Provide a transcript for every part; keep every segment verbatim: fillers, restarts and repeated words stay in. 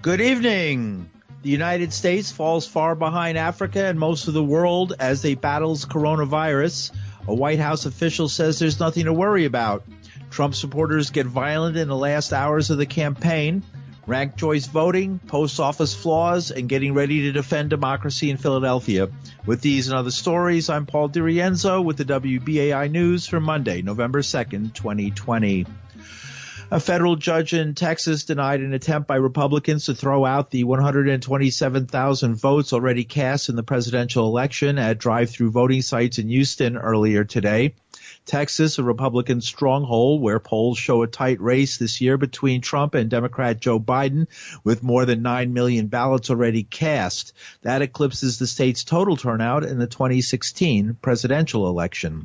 Good evening. The United States falls far behind Africa and most of the world as they battles coronavirus. A White House official says there's nothing to worry about. Trump supporters get violent in the last hours of the campaign. Ranked choice voting, post office flaws, and getting ready to defend democracy in Philadelphia. With these and other stories, I'm Paul DiRienzo with the W B A I News for Monday, November second, twenty twenty. A federal judge in Texas denied an attempt by Republicans to throw out the one hundred twenty-seven thousand votes already cast in the presidential election at drive-through voting sites in Houston earlier today. Texas, a Republican stronghold where polls show a tight race this year between Trump and Democrat Joe Biden, with more than nine million ballots already cast. That eclipses the state's total turnout in the twenty sixteen presidential election.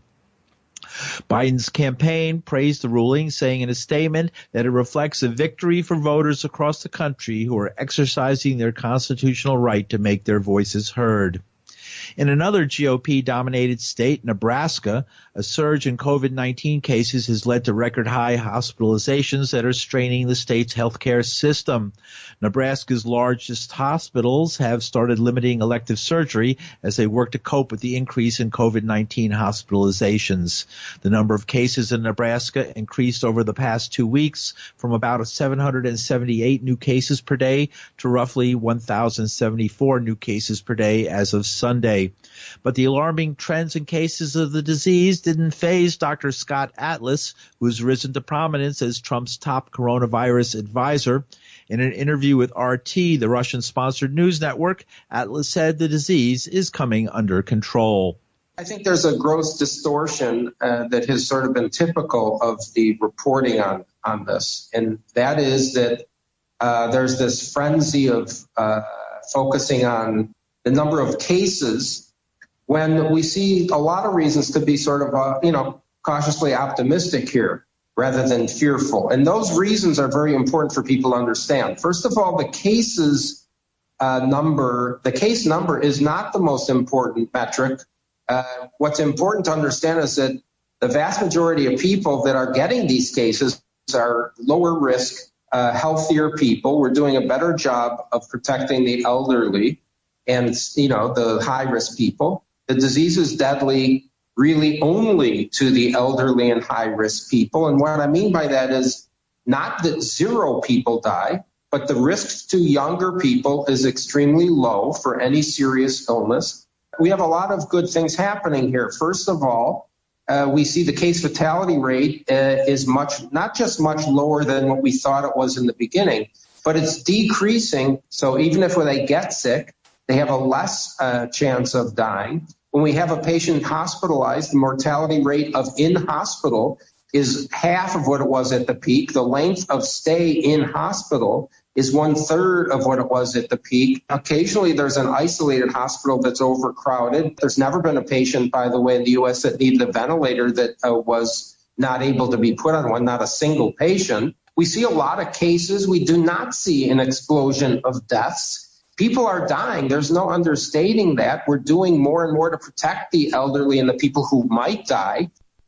Biden's campaign praised the ruling, saying in a statement that it reflects a victory for voters across the country who are exercising their constitutional right to make their voices heard. In another G O P-dominated state, Nebraska, a surge in COVID nineteen cases has led to record-high hospitalizations that are straining the state's healthcare system. Nebraska's largest hospitals have started limiting elective surgery as they work to cope with the increase in COVID nineteen hospitalizations. The number of cases in Nebraska increased over the past two weeks from about seven hundred seventy-eight new cases per day to roughly one thousand seventy-four new cases per day as of Sunday. But the alarming trends in cases of the disease didn't faze Doctor Scott Atlas, who has risen to prominence as Trump's top coronavirus advisor. In an interview with R T, the Russian-sponsored news network, Atlas said the disease is coming under control. I think there's a gross distortion uh, that has sort of been typical of the reporting on, on this, and that is that uh, there's this frenzy of uh, focusing on the number of cases when we see a lot of reasons to be sort of, uh, you know, cautiously optimistic here rather than fearful. And those reasons are very important for people to understand. First of all, the cases uh, number, the case number is not the most important metric. Uh, what's important to understand is that the vast majority of people that are getting these cases are lower risk, uh, healthier people. We're doing a better job of protecting the elderly and, you know, the high-risk people. The disease is deadly really only to the elderly and high-risk people. And what I mean by that is not that zero people die, but the risk to younger people is extremely low for any serious illness. We have a lot of good things happening here. First of all, uh, we see the case fatality rate uh, is much, not just much lower than what we thought it was in the beginning, but it's decreasing. So even if when they get sick, they have a less uh, chance of dying. When we have a patient hospitalized, the mortality rate of in-hospital is half of what it was at the peak. The length of stay in hospital is one-third of what it was at the peak. Occasionally, there's an isolated hospital that's overcrowded. There's never been a patient, by the way, in the U S that needed a ventilator that uh, was not able to be put on one, not a single patient. We see a lot of cases. We do not see an explosion of deaths. People are dying. There's no understating that. We're doing more and more to protect the elderly and the people who might die.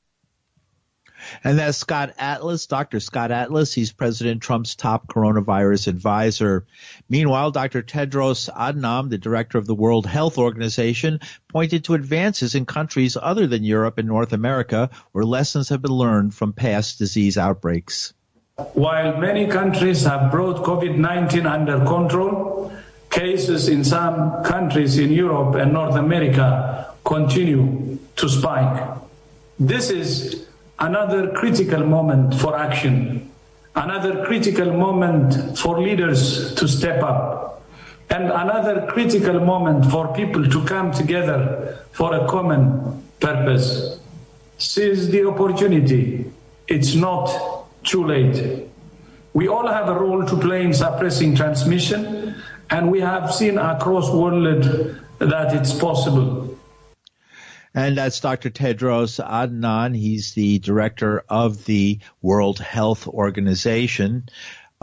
And that's Scott Atlas, Doctor Scott Atlas. He's President Trump's top coronavirus advisor. Meanwhile, Doctor Tedros Adhanom, the director of the World Health Organization, pointed to advances in countries other than Europe and North America where lessons have been learned from past disease outbreaks. While many countries have brought COVID nineteen under control, cases in some countries in Europe and North America continue to spike. This is another critical moment for action, another critical moment for leaders to step up, and another critical moment for people to come together for a common purpose. Seize the opportunity. It's not too late. We all have a role to play in suppressing transmission, and we have seen across the world that it's possible. And that's Doctor Tedros Adhanom. He's the director of the World Health Organization.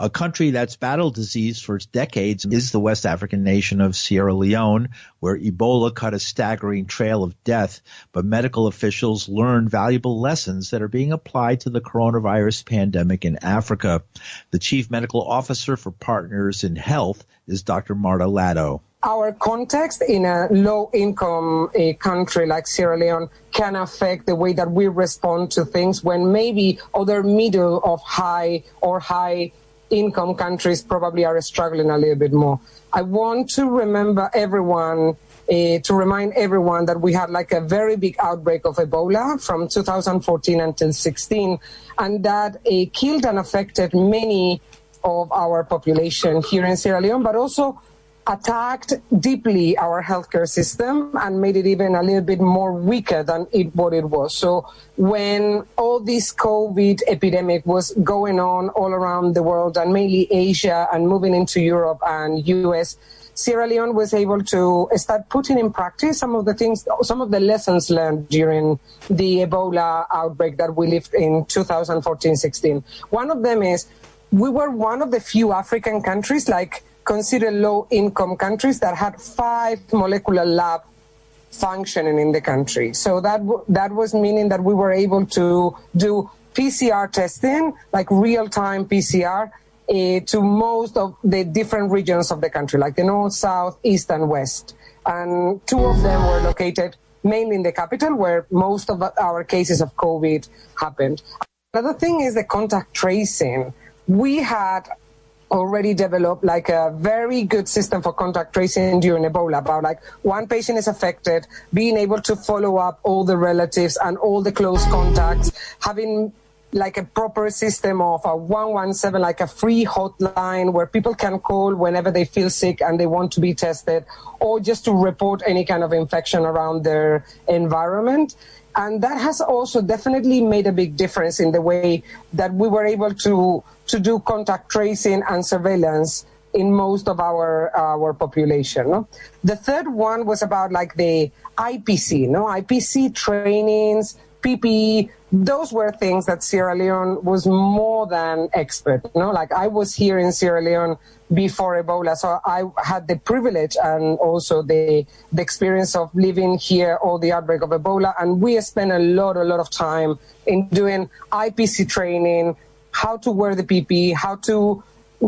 A country that's battled disease for decades is the West African nation of Sierra Leone, where Ebola cut a staggering trail of death, but medical officials learned valuable lessons that are being applied to the coronavirus pandemic in Africa. The chief medical officer for Partners in Health is Doctor Marta Latto. Our context in a low-income uh, country like Sierra Leone can affect the way that we respond to things when maybe other middle of high or high income countries probably are struggling a little bit more. I want to remember everyone, uh, to remind everyone that we had like a very big outbreak of Ebola from two thousand fourteen until sixteen, and that uh, killed and affected many of our population here in Sierra Leone, but also attacked deeply our healthcare system and made it even a little bit more weaker than it, what it was. So when all this COVID epidemic was going on all around the world and mainly Asia and moving into Europe and U S, Sierra Leone was able to start putting in practice some of the things, some of the lessons learned during the Ebola outbreak that we lived in two thousand fourteen sixteen. One of them is we were one of the few African countries, like considered low-income countries, that had five molecular lab functioning in the country. So that w- that was meaning that we were able to do P C R testing, like real-time P C R, uh, to most of the different regions of the country, like the north, south, east, and west. And two of them were located mainly in the capital, where most of our cases of COVID happened. Another thing is the contact tracing. We had already developed like a very good system for contact tracing during Ebola, about like one patient is affected, being able to follow up all the relatives and all the close contacts, having like a proper system of a one one seven, like a free hotline where people can call whenever they feel sick and they want to be tested, or just to report any kind of infection around their environment. And that has also definitely made a big difference in the way that we were able to to do contact tracing and surveillance in most of our our population. No? The third one was about like the I P C, no I P C trainings, P P E. Those were things that Sierra Leone was more than expert. You know, like I was here in Sierra Leone before Ebola, so I had the privilege and also the the experience of living here all the outbreak of Ebola, and we spent a lot, a lot of time in doing I P C training, how to wear the P P E, how to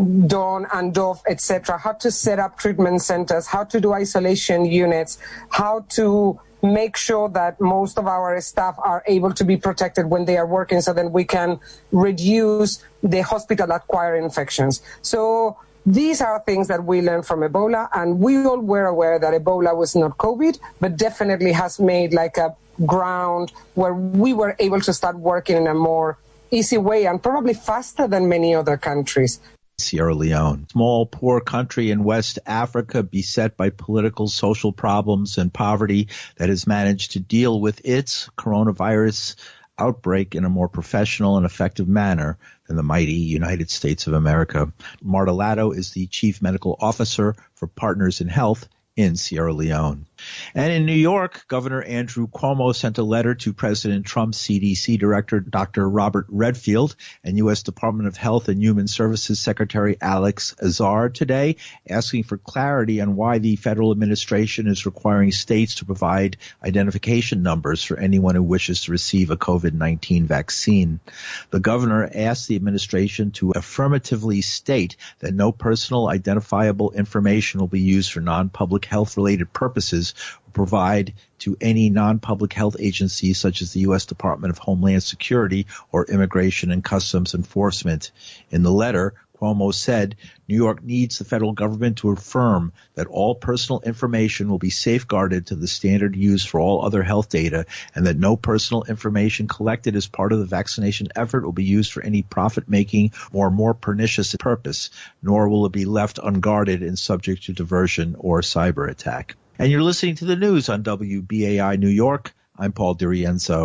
don and doff, et cetera, how to set up treatment centers, how to do isolation units, how to make sure that most of our staff are able to be protected when they are working, so that we can reduce the hospital-acquired infections. So these are things that we learned from Ebola, and we all were aware that Ebola was not COVID, but definitely has made like a ground where we were able to start working in a more easy way and probably faster than many other countries. Sierra Leone, small, poor country in West Africa beset by political, social problems and poverty, that has managed to deal with its coronavirus outbreak in a more professional and effective manner than the mighty United States of America. Marta Latto is the Chief Medical Officer for Partners in Health in Sierra Leone. And in New York, Governor Andrew Cuomo sent a letter to President Trump's C D C Director, Doctor Robert Redfield, and U S Department of Health and Human Services Secretary Alex Azar today, asking for clarity on why the federal administration is requiring states to provide identification numbers for anyone who wishes to receive a COVID nineteen vaccine. The governor asked the administration to affirmatively state that no personal identifiable information will be used for non-public health-related purposes, or provide to any non-public health agency such as the U S Department of Homeland Security or Immigration and Customs Enforcement. In the letter, Cuomo said New York needs the federal government to affirm that all personal information will be safeguarded to the standard used for all other health data, and that no personal information collected as part of the vaccination effort will be used for any profit-making or more pernicious purpose, nor will it be left unguarded and subject to diversion or cyber attack. And you're listening to the news on W B A I New York. I'm Paul DiRienzo.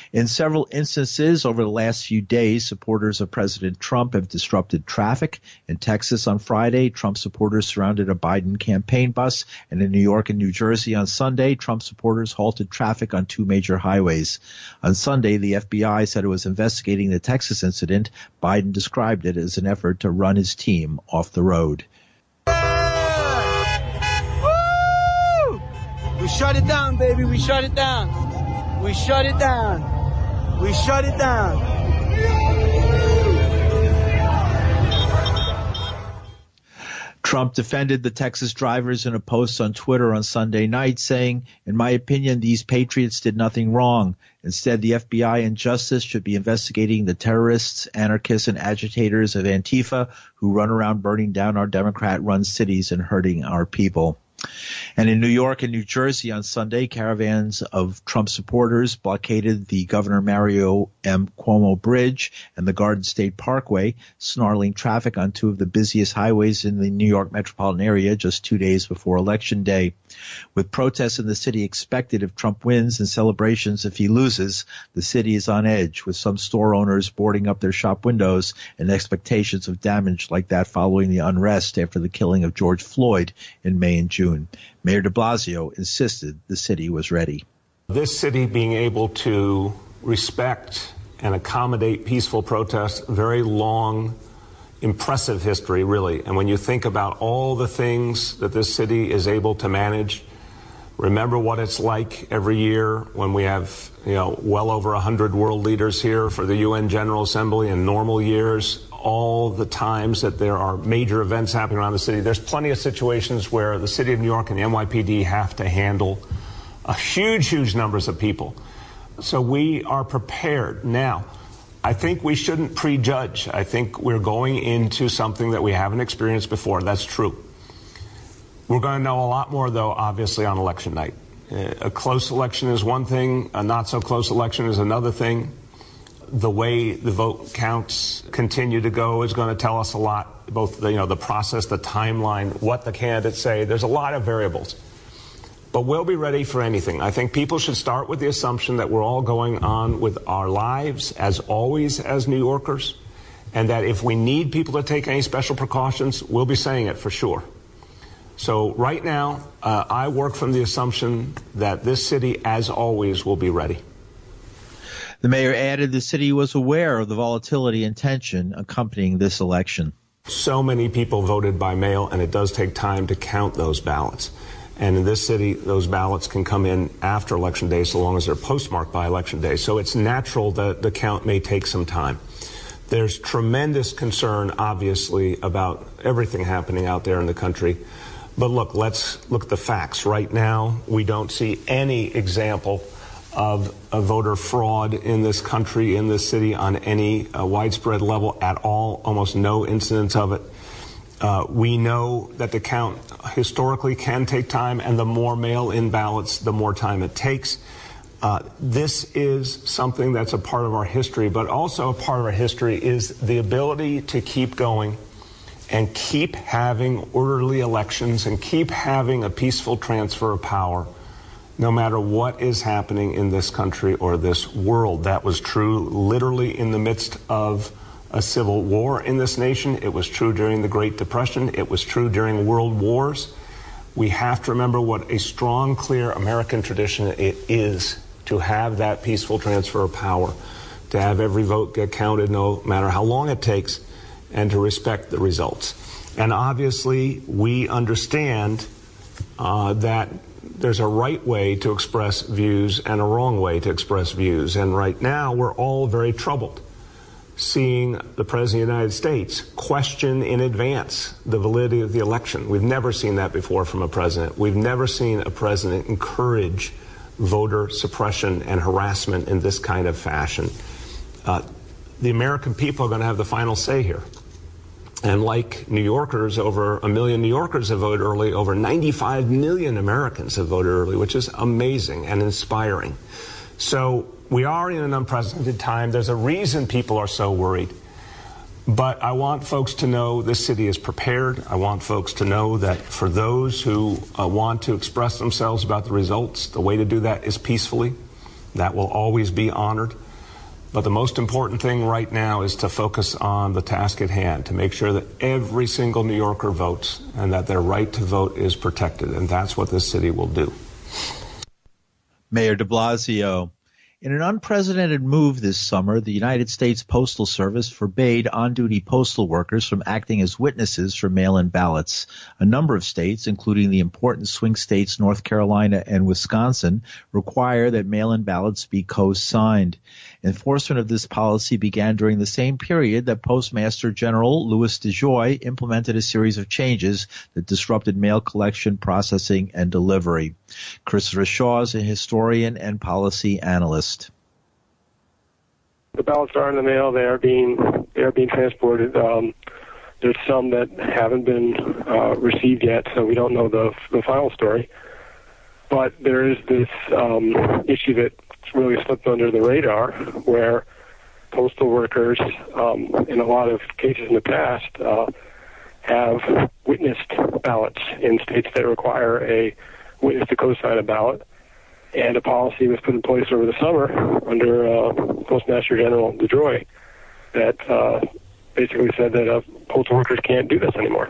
In several instances over the last few days, supporters of President Trump have disrupted traffic. In Texas on Friday, Trump supporters surrounded a Biden campaign bus, and in New York and New Jersey on Sunday, Trump supporters halted traffic on two major highways. On Sunday, the F B I said it was investigating the Texas incident. Biden described it as an effort to run his team off the road. Woo! We shut it down, baby. We shut it down. We shut it down. We shut it down. Trump defended the Texas drivers in a post on Twitter on Sunday night, saying, "In my opinion, these patriots did nothing wrong. Instead, the F B I and justice should be investigating the terrorists, anarchists, and agitators of Antifa who run around burning down our Democrat-run cities and hurting our people." And in New York and New Jersey on Sunday, caravans of Trump supporters blockaded the Governor Mario M. Cuomo Bridge and the Garden State Parkway, snarling traffic on two of the busiest highways in the New York metropolitan area just two days before Election Day. With protests in the city expected if Trump wins and celebrations if he loses, the city is on edge, with some store owners boarding up their shop windows and expectations of damage like that following the unrest after the killing of George Floyd in May and June. Mayor de Blasio insisted the city was ready. This city being able to respect and accommodate peaceful protests, very long, impressive history, really. And when you think about all the things that this city is able to manage, remember what it's like every year when we have, you know, well over one hundred world leaders here for the U N General Assembly in normal years. All the times that there are major events happening around the city, there's plenty of situations where the city of New York and the N Y P D have to handle a huge, huge numbers of people. So we are prepared. Now, I think we shouldn't prejudge. I think we're going into something that we haven't experienced before. That's true. We're going to know a lot more, though, obviously, on election night. A close election is one thing. A not so close election is another thing. The way the vote counts continue to go is going to tell us a lot, both the, you know, the process, the timeline, what the candidates say. There's a lot of variables. But we'll be ready for anything. I think people should start with the assumption that we're all going on with our lives, as always, as New Yorkers, and that if we need people to take any special precautions, we'll be saying it for sure. So right now, uh, I work from the assumption that this city, as always, will be ready. The mayor added the city was aware of the volatility and tension accompanying this election. So many people voted by mail, and it does take time to count those ballots. And in this city, those ballots can come in after Election Day so long as they're postmarked by Election Day. So it's natural that the count may take some time. There's tremendous concern, obviously, about everything happening out there in the country. But look, let's look at the facts. Right now, we don't see any example of a voter fraud in this country, in this city, on any uh, widespread level at all, almost no incidents of it. Uh, we know that the count historically can take time, and the more mail-in ballots, the more time it takes. Uh, this is something that's a part of our history, but also a part of our history is the ability to keep going and keep having orderly elections and keep having a peaceful transfer of power, no matter what is happening in this country or this world. That was true literally in the midst of a civil war in this nation. It was true during the Great Depression. It was true during world wars. We have to remember what a strong, clear American tradition it is to have that peaceful transfer of power, to have every vote get counted no matter how long it takes, and to respect the results. And obviously, we understand uh, that there's a right way to express views and a wrong way to express views. And right now, we're all very troubled seeing the President of the United States question in advance the validity of the election. We've never seen that before from a president. We've never seen a president encourage voter suppression and harassment in this kind of fashion. Uh, the American people are going to have the final say here. And like New Yorkers, over a million New Yorkers have voted early, over ninety-five million Americans have voted early, which is amazing and inspiring. So we are in an unprecedented time. There's a reason people are so worried. But I want folks to know this city is prepared. I want folks to know that for those who uh, want to express themselves about the results, the way to do that is peacefully, That will always be honored. But the most important thing right now is to focus on the task at hand, to make sure that every single New Yorker votes and that their right to vote is protected. And that's what this city will do. Mayor de Blasio. In an unprecedented move this summer, the United States Postal Service forbade on-duty postal workers from acting as witnesses for mail-in ballots. A number of states, including the important swing states North Carolina and Wisconsin, require that mail-in ballots be co-signed. Enforcement of this policy began during the same period that Postmaster General Louis DeJoy implemented a series of changes that disrupted mail collection, processing, and delivery. Christopher Shaw is a historian and policy analyst. The ballots are in the mail. They are being they are being transported. Um, there's some that haven't been uh, received yet, so we don't know the the final story. But there is this um, issue that really slipped under the radar, where postal workers, um, in a lot of cases in the past, uh, have witnessed ballots in states that require a witness to co-sign a ballot. And a policy was put in place over the summer under uh, Postmaster General DeJoy that uh, basically said that uh, postal workers can't do this anymore.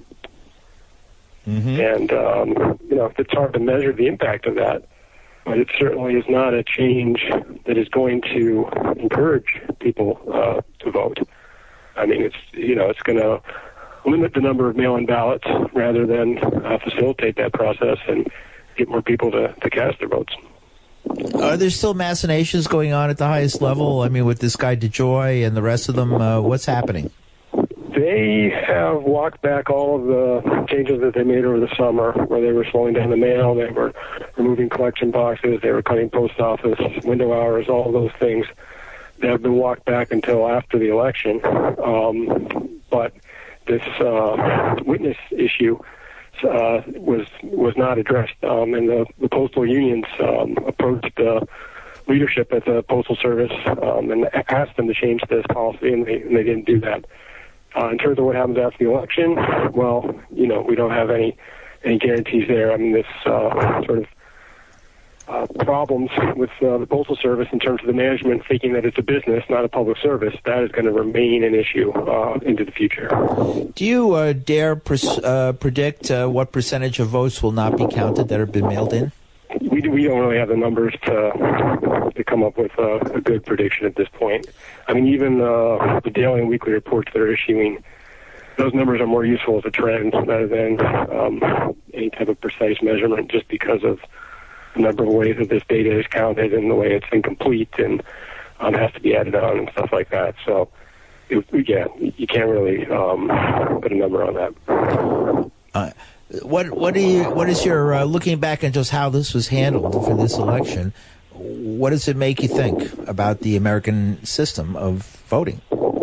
Mm-hmm. And, um, you know, it's hard to measure the impact of that, but it certainly is not a change that is going to encourage people uh, to vote. I mean, it's, you know, it's going to limit the number of mail-in ballots rather than uh, facilitate that process and get more people to, to cast their votes. Are there still machinations going on at the highest level? I mean, with this guy DeJoy and the rest of them, uh, what's happening? They have walked back all of the changes that they made over the summer, where they were slowing down the mail, they were removing collection boxes, they were cutting post office window hours, all of those things. They have been walked back until after the election. Um, but this uh, witness issue Uh, was was not addressed, um, and the, the postal unions um, approached the leadership at the Postal Service um, and asked them to change this policy, and they, and they didn't do that. Uh, in terms of what happens after the election, well, you know, we don't have any any guarantees there. I mean, this uh, sort of uh, problems with uh, the Postal Service in terms of the management thinking that it's a business, not a public service, that is going to remain an issue uh, into the future. Do you uh, dare pres- uh, predict uh, what percentage of votes will not be counted that have been mailed in? We, we don't really have the numbers to to come up with a, a good prediction at this point. I mean, even uh, the daily and weekly reports that are issuing, those numbers are more useful as a trend rather than um, any type of precise measurement, just because of the number of ways that this data is counted and the way it's incomplete and um, has to be added on and stuff like that. So, it, yeah, you can't really um, put a number on that. Uh, what what do you what is your uh, looking back at just how this was handled for this election? What does it make you think about the American system of voting?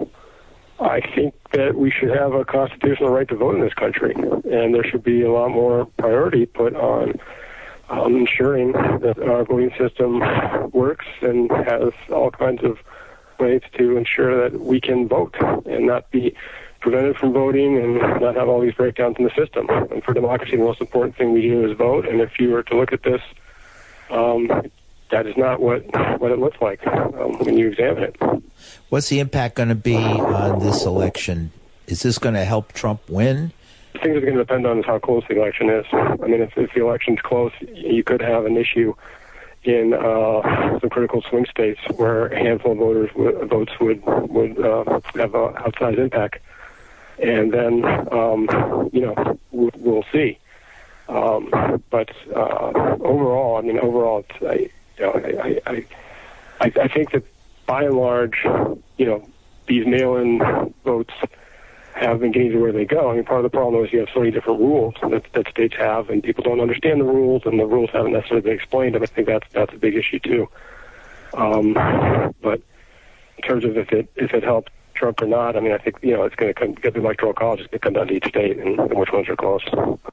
I think that we should have a constitutional right to vote in this country, and there should be a lot more priority put on Um, ensuring that our voting system works and has all kinds of ways to ensure that we can vote and not be prevented from voting and not have all these breakdowns in the system. And for democracy, the most important thing we do is vote. And if you were to look at this, um, that is not what what it looks like um, when you examine it. What's the impact going to be on this election? Is this going to help Trump win? Things are going to depend on how close the election is. I mean, if, if the election's close, you could have an issue in uh, some critical swing states where a handful of voters w- votes would would uh, have an outsized impact, and then um, you know we'll, we'll see. Um, but uh, overall, I mean, overall, it's, I, you know, I, I I I think that by and large, you know, these mail-in votes have been getting to where they go. I mean, part of the problem is you have so many different rules that, that states have, and people don't understand the rules, and the rules haven't necessarily been explained, and I think that's that's a big issue, too. Um, but in terms of if it if it helped Trump or not, I mean, I think, you know, it's going to come, get the Electoral College, it's going to come down to each state and, and which ones are close.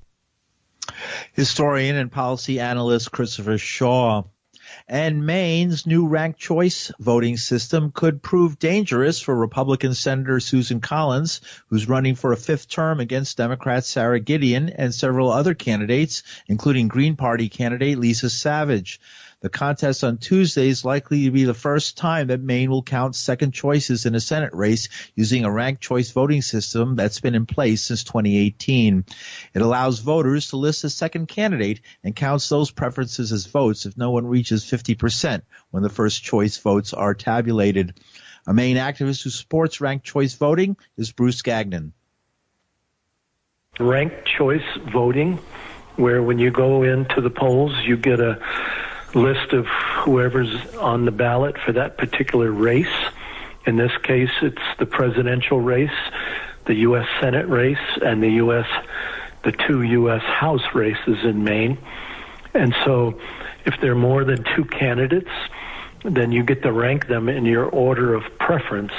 Historian and policy analyst Christopher Shaw. And Maine's new ranked choice voting system could prove dangerous for Republican Senator Susan Collins, who's running for a fifth term against Democrat Sarah Gideon and several other candidates, including Green Party candidate Lisa Savage. The contest on Tuesday is likely to be the first time that Maine will count second choices in a Senate race using a ranked choice voting system that's been in place since twenty eighteen. It allows voters to list a second candidate and counts those preferences as votes if no one reaches fifty percent when the first choice votes are tabulated. A Maine activist who supports ranked choice voting is Bruce Gagnon. Ranked choice voting, where when you go into the polls, you get a list of whoever's on the ballot for that particular race. In this case, it's the presidential race, the U S Senate race, and the U S the two U S House races in Maine. And so if there are more than two candidates, then you get to rank them in your order of preference.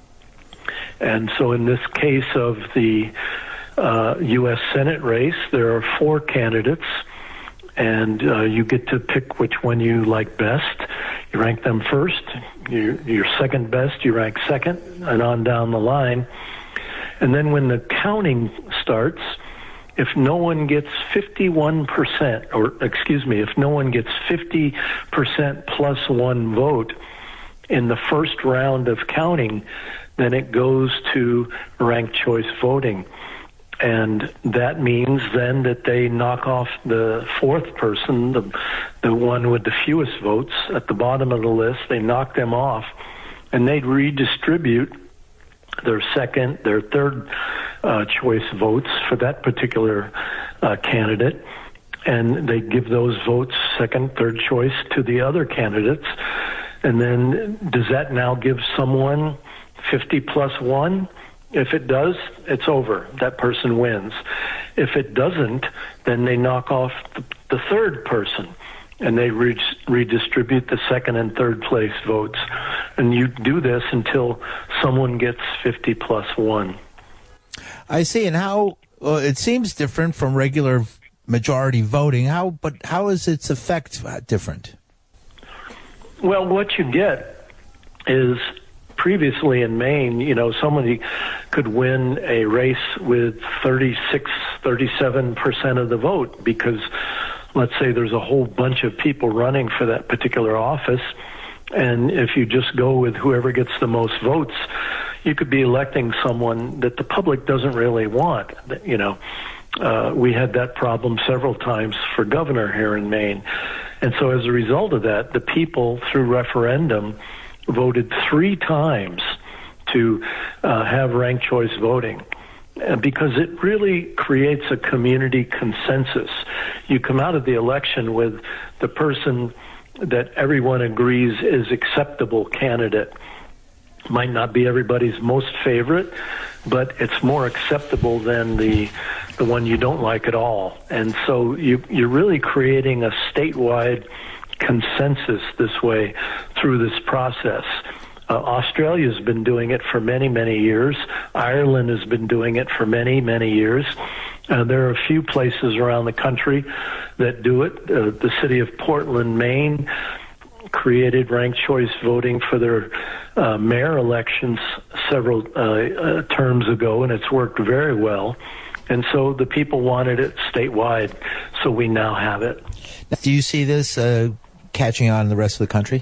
And so in this case of the uh, U S Senate race, there are four candidates, and uh, you get to pick which one you like best. You rank them first. You, your second best, you rank second, and on down the line. And then when the counting starts, if no one gets fifty-one percent, or excuse me, if no one gets fifty percent plus one vote in the first round of counting, then it goes to ranked choice voting. And that means then that they knock off the fourth person, the the one with the fewest votes at the bottom of the list. They knock them off, and they redistribute their second, their third uh, choice votes for that particular uh, candidate, and they give those votes, second, third choice, to the other candidates. And then does that now give someone fifty plus one? If it does, it's over. That person wins. If it doesn't, then they knock off the, the third person, and they re- redistribute the second and third place votes. And you do this until someone gets fifty plus one. I see. And how uh, it seems different from regular majority voting. How, but how is its effect different? Well, what you get is, previously in Maine, you know, somebody could win a race with thirty-six, thirty-seven percent of the vote because, let's say, there's a whole bunch of people running for that particular office, and if you just go with whoever gets the most votes, you could be electing someone that the public doesn't really want. You know, uh, we had that problem several times for governor here in Maine. And so as a result of that, the people, through referendum, voted three times to uh, have ranked choice voting, uh, because it really creates a community consensus. You come out of the election with the person that everyone agrees is acceptable candidate. Might not be everybody's most favorite, but it's more acceptable than the the one you don't like at all. And so you, you're really creating a statewide consensus this way through this process. Uh, Australia's been doing it for many, many years. Ireland has been doing it for many, many years. Uh, there are a few places around the country that do it. Uh, the city of Portland, Maine, created ranked choice voting for their uh, mayor elections several uh, uh, terms ago, and it's worked very well. And so the people wanted it statewide, so we now have it. Do you see this uh, catching on in the rest of the country?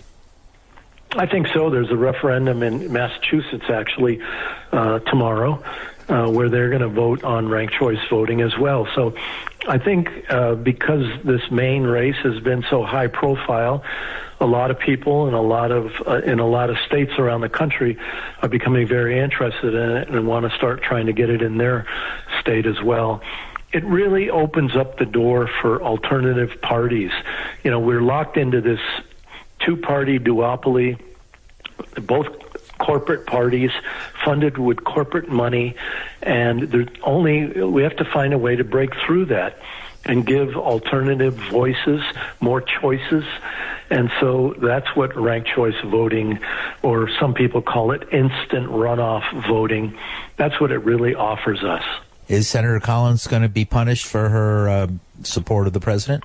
I think so. There's a referendum in Massachusetts, actually, uh, tomorrow, uh, where they're going to vote on ranked choice voting as well. So I think uh, because this Maine race has been so high profile, a lot of people and a lot of uh, in a lot of states around the country are becoming very interested in it and want to start trying to get it in their state as well. It really opens up the door for alternative parties. You know, we're locked into this two-party duopoly, both corporate parties funded with corporate money, and there's only we have to find a way to break through that and give alternative voices, more choices. And so that's what ranked choice voting, or some people call it instant runoff voting, that's what it really offers us. Is Senator Collins going to be punished for her uh, support of the president?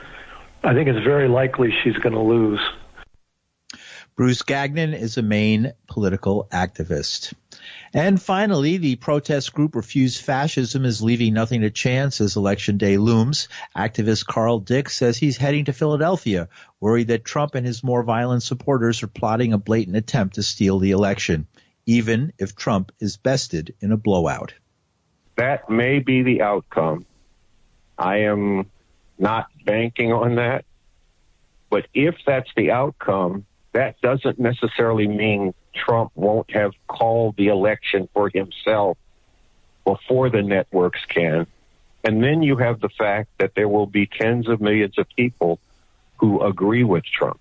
I think it's very likely she's going to lose. Bruce Gagnon is a Maine political activist. And finally, the protest group Refuse Fascism is leaving nothing to chance as Election Day looms. Activist Carl Dix says he's heading to Philadelphia, worried that Trump and his more violent supporters are plotting a blatant attempt to steal the election, even if Trump is bested in a blowout. That may be the outcome. I am not banking on that. But if that's the outcome, that doesn't necessarily mean Trump won't have called the election for himself before the networks can. And then you have the fact that there will be tens of millions of people who agree with Trump.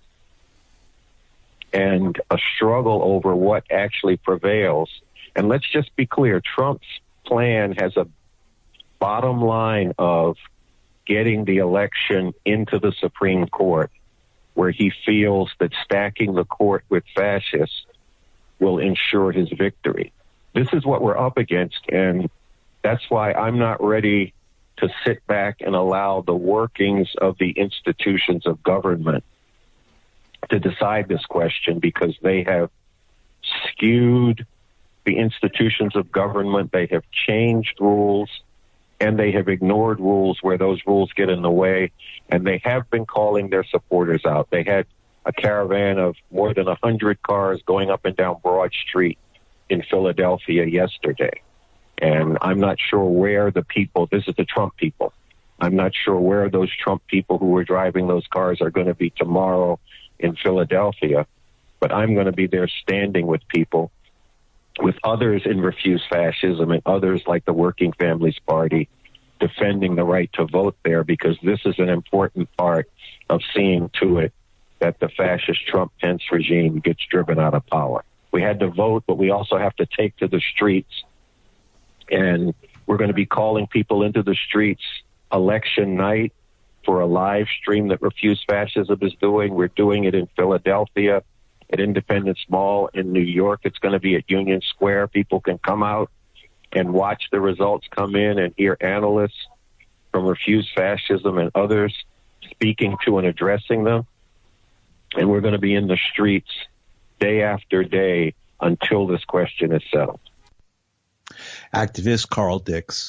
And a struggle over what actually prevails. And let's just be clear, Trump's plan has a bottom line of getting the election into the Supreme Court, where he feels that stacking the court with fascists will ensure his victory. This is what we're up against, and that's why I'm not ready to sit back and allow the workings of the institutions of government to decide this question, because they have skewed the institutions of government, they have changed rules, and they have ignored rules where those rules get in the way, and they have been calling their supporters out. They had a caravan of more than one hundred cars going up and down Broad Street in Philadelphia yesterday. And I'm not sure where the people, this is the Trump people, I'm not sure where those Trump people who were driving those cars are going to be tomorrow in Philadelphia. But I'm going to be there standing with people, with others in Refuse Fascism and others like the Working Families Party, defending the right to vote there, because this is an important part of seeing to it that the fascist Trump-Pence regime gets driven out of power. We had to vote, but we also have to take to the streets. And we're going to be calling people into the streets election night for a live stream that Refuse Fascism is doing. We're doing it in Philadelphia, at Independence Mall in New York. It's going to be at Union Square. People can come out and watch the results come in and hear analysts from Refuse Fascism and others speaking to and addressing them. And we're going to be in the streets day after day until this question is settled. Activist Carl Dix.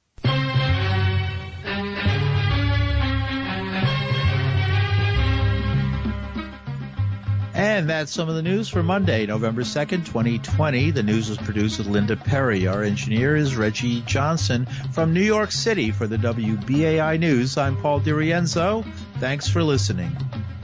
And that's some of the news for Monday, November second, twenty twenty. The news was produced with Linda Perry. Our engineer is Reggie Johnson. From New York City for the W B A I News, I'm Paul DiRienzo. Thanks for listening.